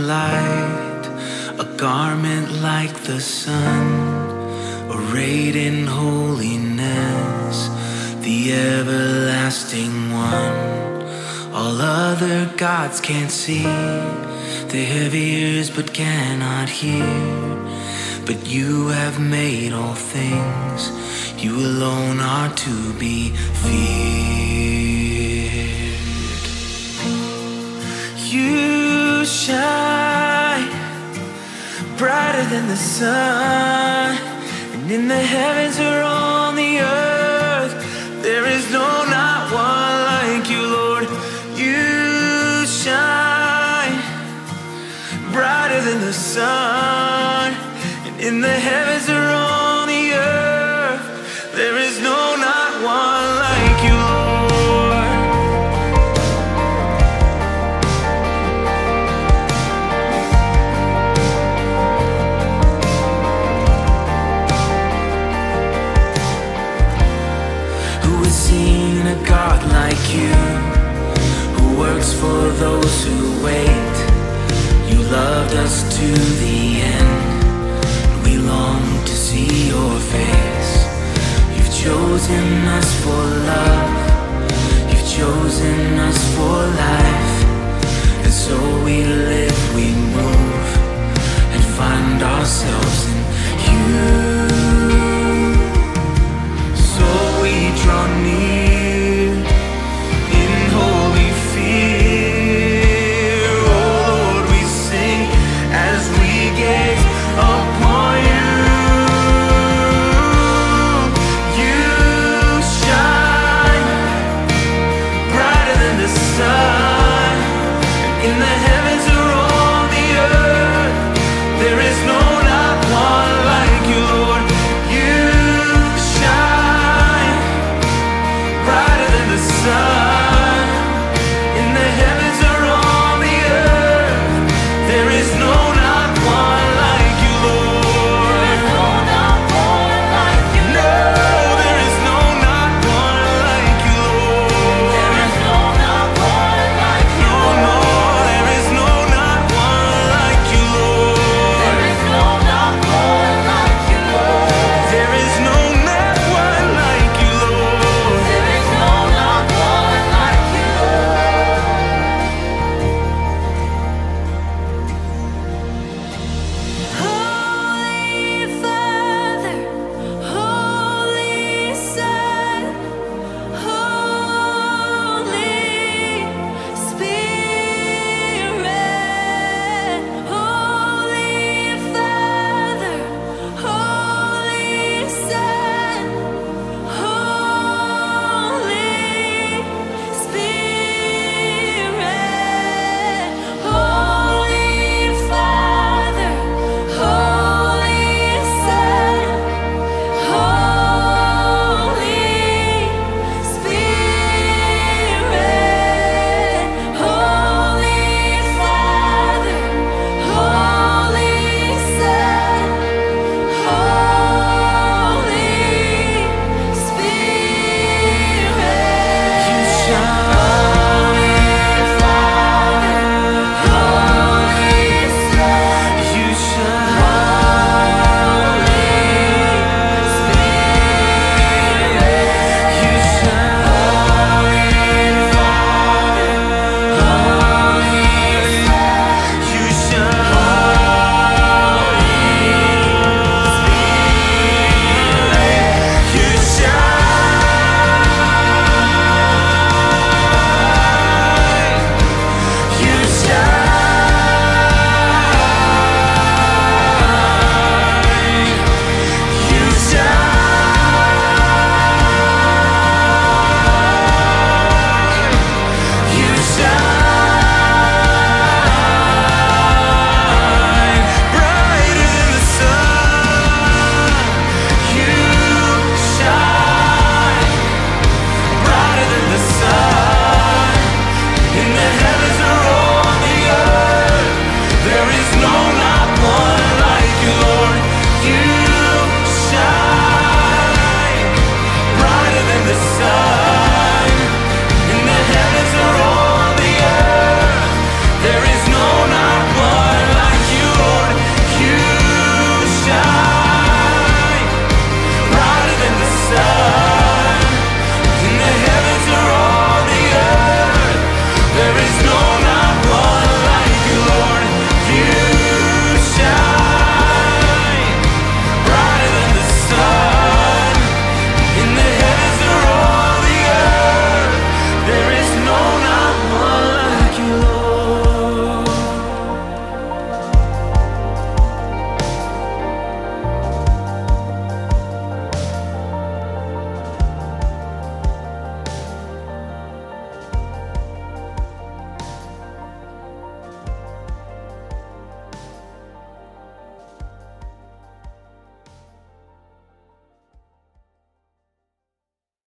light, a garment like the sun, arrayed in holiness, the everlasting one. All other gods can't see, they have ears but cannot hear. But you have made all things, you alone are to be feared. You shine brighter than the sun, and in the heavens or on the earth, there is no not one like you, Lord. You shine brighter than the sun, and in the heavens or on the earth, there is no not one like you, Lord. Who has seen a God like you, who works for those who wait? You loved us to the end, we long to see your face. You've chosen us for love, you've chosen us for life. And so we live, we move, and find ourselves in you. So we draw near in holy fear. Oh Lord, we sing as we gaze upon you. You shine brighter than the sun, and in the heavens or on the earth, there is no not one like you, Lord. You shine brighter than the sun, in the heavens or on the earth, there is